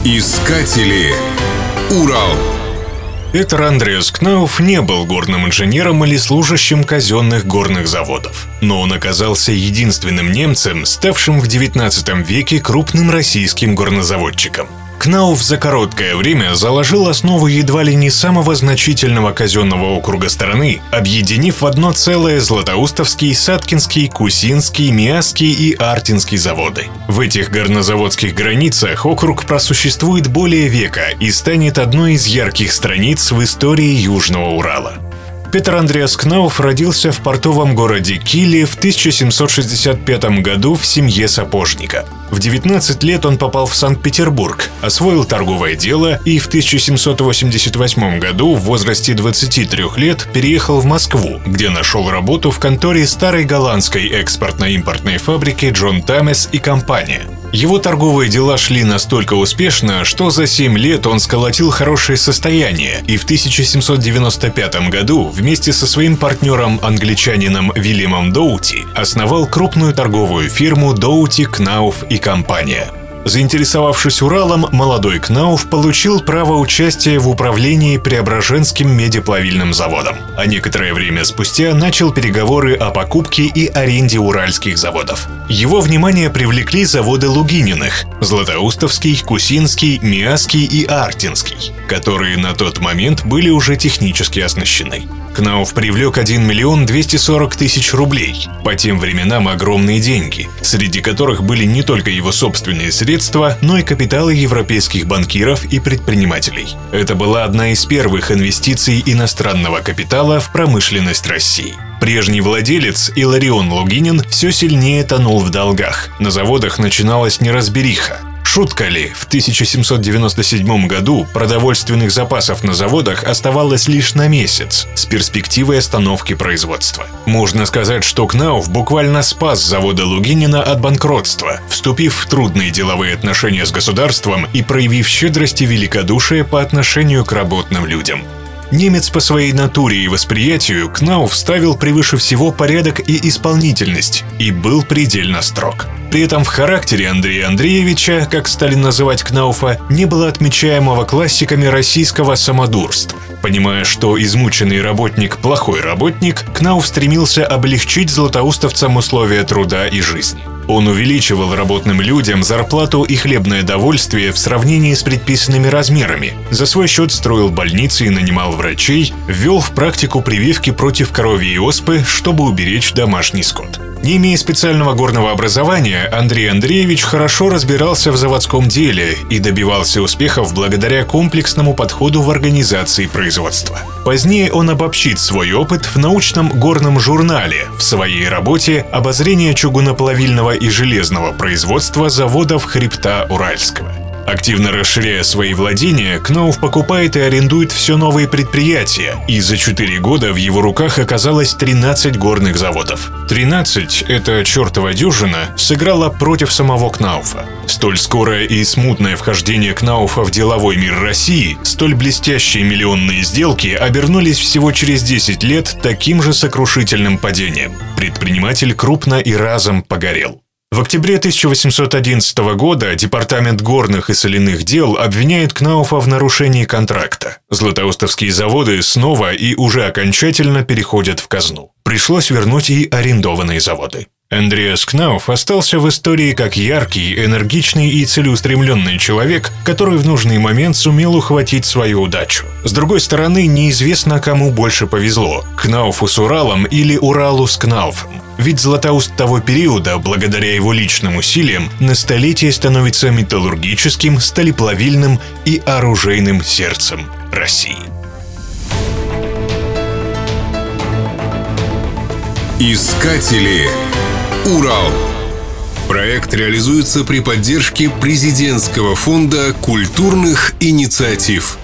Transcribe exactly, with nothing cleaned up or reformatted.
Искатели. Урал. Петр Андреас Кнауф не был горным инженером или служащим казенных горных заводов, но он оказался единственным немцем, ставшим в девятнадцатом веке крупным российским горнозаводчиком. Кнауф за короткое время заложил основу едва ли не самого значительного казенного округа страны, объединив в одно целое Златоустовский, Саткинский, Кусинский, Миасский и Артинский заводы. В этих горнозаводских границах округ просуществует более века и станет одной из ярких страниц в истории Южного Урала. Петр Андреас Кнауф родился в портовом городе Киле в тысяча семьсот шестьдесят пятом году в семье сапожника. В девятнадцать лет он попал в Санкт-Петербург, освоил торговое дело и в тысяча семьсот восемьдесят восьмом году в возрасте двадцати трёх лет переехал в Москву, где нашел работу в конторе старой голландской экспортно-импортной фабрики Джон Тамес и компания. Его торговые дела шли настолько успешно, что за семь лет он сколотил хорошее состояние и в тысяча семьсот девяносто пятом году вместе со своим партнером-англичанином Вильямом Доути основал крупную торговую фирму Доути, Кнауф и компания. Заинтересовавшись Уралом, молодой Кнауф получил право участия в управлении Преображенским медиплавильным заводом, а некоторое время спустя начал переговоры о покупке и аренде уральских заводов. Его внимание привлекли заводы Лугининых – Златоустовский, Кусинский, Миасский и Артинский, которые на тот момент были уже технически оснащены. Кнауф привлек один миллион двести сорок тысяч рублей, по тем временам огромные деньги, среди которых были не только его собственные средства, но и капиталы европейских банкиров и предпринимателей. Это была одна из первых инвестиций иностранного капитала в промышленность России. Прежний владелец Иларион Лугинин все сильнее тонул в долгах. На заводах начиналась неразбериха. Шутка ли, в тысяча семьсот девяносто седьмом году продовольственных запасов на заводах оставалось лишь на месяц, с перспективой остановки производства. Можно сказать, что Кнауф буквально спас заводы Лугинина от банкротства, вступив в трудные деловые отношения с государством и проявив щедрость и великодушие по отношению к работным людям. Немец по своей натуре и восприятию, Кнауф ставил превыше всего порядок и исполнительность и был предельно строг. При этом в характере Андрея Андреевича, как стали называть Кнауфа, не было отмечаемого классиками российского самодурства. Понимая, что измученный работник – плохой работник, Кнауф стремился облегчить златоустовцам условия труда и жизни. Он увеличивал работным людям зарплату и хлебное довольствие в сравнении с предписанными размерами, за свой счет строил больницы и нанимал врачей, ввел в практику прививки против коровьей и оспы, чтобы уберечь домашний скот. Не имея специального горного образования, Андрей Андреевич хорошо разбирался в заводском деле и добивался успехов благодаря комплексному подходу в организации производства. Позднее он обобщит свой опыт в научном горном журнале в своей работе «Обозрение чугуноплавильного и железного производства заводов хребта Уральского». Активно расширяя свои владения, Кнауф покупает и арендует все новые предприятия, и за четыре года в его руках оказалось тринадцать горных заводов. тринадцать, это чертова дюжина, сыграла против самого Кнауфа. Столь скорое и смутное вхождение Кнауфа в деловой мир России, столь блестящие миллионные сделки обернулись всего через десять лет таким же сокрушительным падением. Предприниматель крупно и разом погорел. В октябре тысяча восемьсот одиннадцатого года Департамент горных и соляных дел обвиняет Кнауфа в нарушении контракта. Златоустовские заводы снова и уже окончательно переходят в казну. Пришлось вернуть и арендованные заводы. Андреас Кнауф остался в истории как яркий, энергичный и целеустремленный человек, который в нужный момент сумел ухватить свою удачу. С другой стороны, неизвестно, кому больше повезло – Кнауфу с Уралом или Уралу с Кнауфом. Ведь Златоуст того периода, благодаря его личным усилиям, на столетие становится металлургическим, сталеплавильным и оружейным сердцем России. Искатели. Урал. Проект реализуется при поддержке Президентского фонда культурных инициатив.